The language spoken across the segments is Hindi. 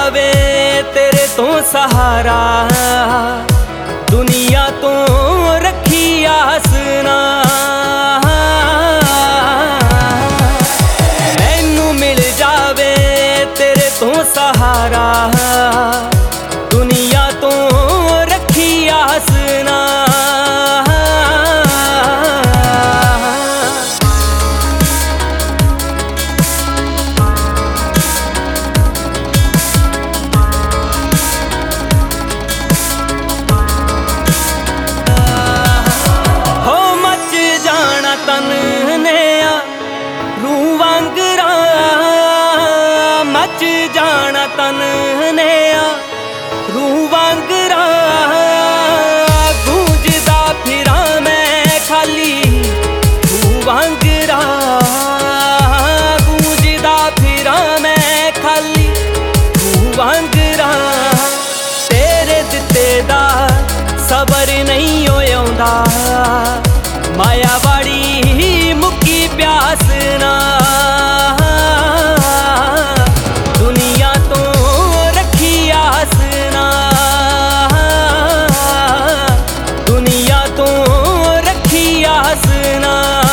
जावे तेरे तो सहारा, दुनिया तो रखी आसना। मैनू मिल जावे तेरे तो सहारा, दुनिया तो रखी आसना। तन ने रूह वांगरा मच जाना, तन ने रूह वांगरा। गूंजदा फिरा मैं खाली रूह वांगरा, गूंजदा फिरा मैं खाली रूह वांगरा। तेरे दिते दा सबर नहीं होंदा, माया वाड़ी मुक्की प्यास ना। दुनिया तो रखी आसना, दुनिया तो रखी आसना।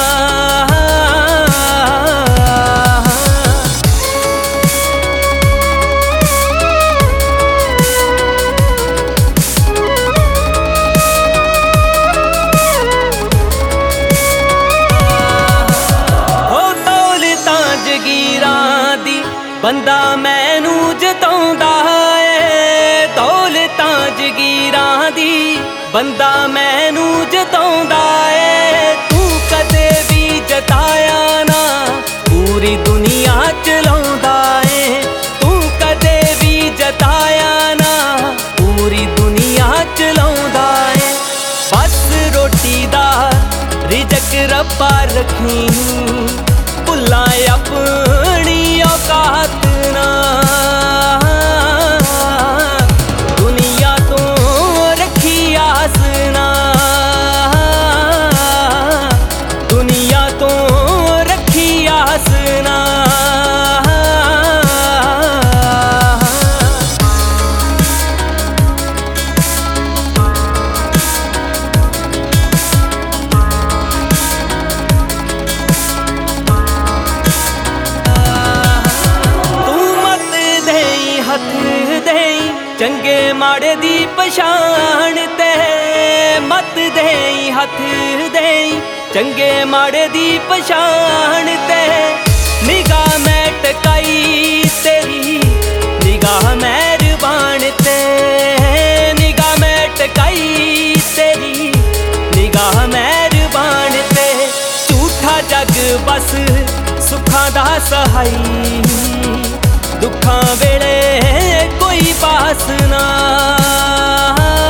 बंदा मैनू जताउंदा है, दौलतां जगीरां दी बंदा मैनू जताउंदा है। तू कदे भी जताया ना, पूरी दुनिया चलाउंदा है। तू कदे भी जताया ना, पूरी दुनिया चलाउंदा है। बस रोटी दा रिजक रब्बा रखी, भुल्ला अपनी औकात ना। दुनिया तो रखी आसना, दुनिया तो रखी आसना। चंगे माड़े दी पछाण ते मत देई हथ देई, चंगे माड़े दी पछाण ते। निगाह मैं टकाई तेरी निगाह मेहरबान ते, निगाह मैं टकाई तेरी निगाह मेहरबान ते। झूठा जग बस सुखां दा सहाई, दुखां वेले कोई पास ना।